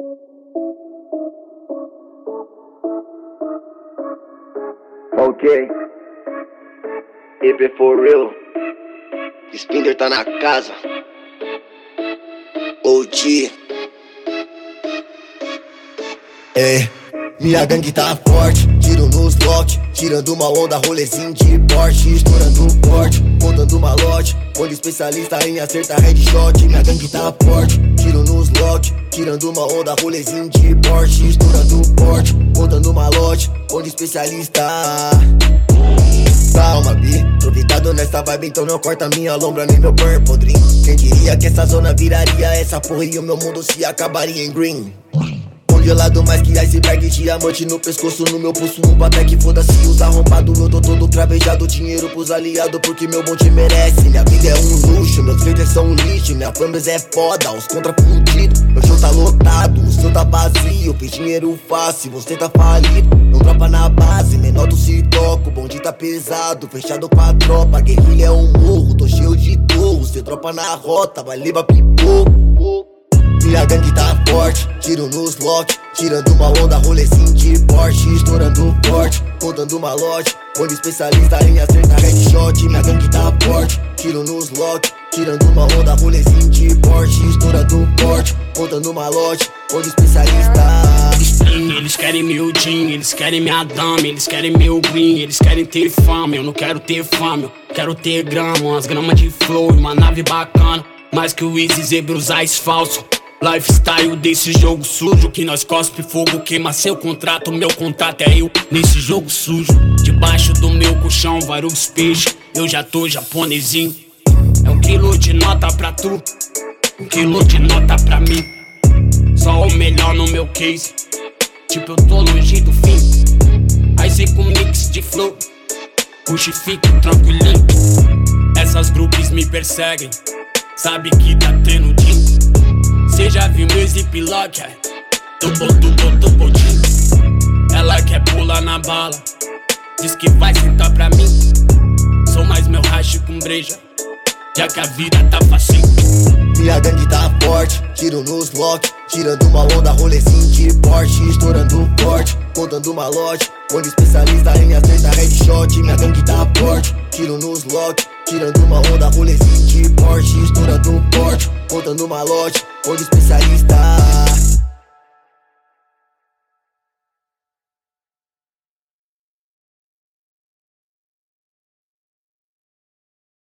Ok, EP for real. Spinder tá na casa. OG. Minha gangue tá forte, tiro nos lock, tirando uma onda, rolezinho de Porsche, estourando forte, montando uma lote, onde especialista em acertar headshot. Minha gangue tá forte, tiro nos lock, tirando uma onda, rolezinho de Porsche, estourando forte, montando uma lote, onde especialista. Calma, bi, aproveitado nessa vibe, então não corta minha lombra nem meu purple dream. Quem diria que essa zona viraria essa porra e o meu mundo se acabaria em green. Congelado mais que iceberg, diamante no pescoço, no meu pulso um Patek, foda-se os arrombados, eu tô todo cravejado, dinheiro pros aliados porque meu bonde merece. Minha vida é um luxo, meus haters são um lixo, minha fanbase é foda, os contra fudidos, meu show tá lotado, o seu tá vazio, fiz dinheiro fácil, você tá falido, não tropa na base, menor do se toca, o bonde tá pesado, fechado com a tropa, guerrilha é um morro, tô cheio de torro, cê tropa na rota, vai levar pipoco. Minha gangue tá forte, tiro nos lock, tirando uma onda, rolezinho de Porsche, estourando forte, contando uma lote, onde especialista em acertar headshot. Minha gangue tá forte, tiro nos lock, tirando uma onda, rolezinho de Porsche, estourando forte, contando uma lote, onde especialista. Eles querem meu jean, eles querem minha dama, eles querem meu green, eles querem ter fama, eu não quero ter fama, eu quero ter grama, umas gramas de flow e uma nave bacana, mais que o Easy Zebra Ice falso. Lifestyle desse jogo sujo, que nós cospe fogo, queima seu contrato, meu contato é eu nesse jogo sujo. Debaixo do meu colchão vários peixes, eu já tô japonesinho. É 1 quilo de nota pra tu, 1 quilo de nota pra mim. Só o melhor no meu case, tipo eu tô longe do fim. Ice com mix de flow, puxa e fico tranquilinho. Essas grupos me perseguem, sabe que tá tendo din. Cê já viu meu ziplock, tubo. Ela quer pular na bala, diz que vai sentar pra mim. Sou mais meu racho com breja, já que a vida tá facinho. Minha gangue tá forte, tiro nos lock, tirando uma onda, rolezinho de Porsche, estourando forte, contando uma lote, onde especialista em acertar headshot. Minha gangue tá forte, tiro nos lock, tirando uma onda, rolezinho de Porsche, estourando forte, contando uma lote, onde especialista.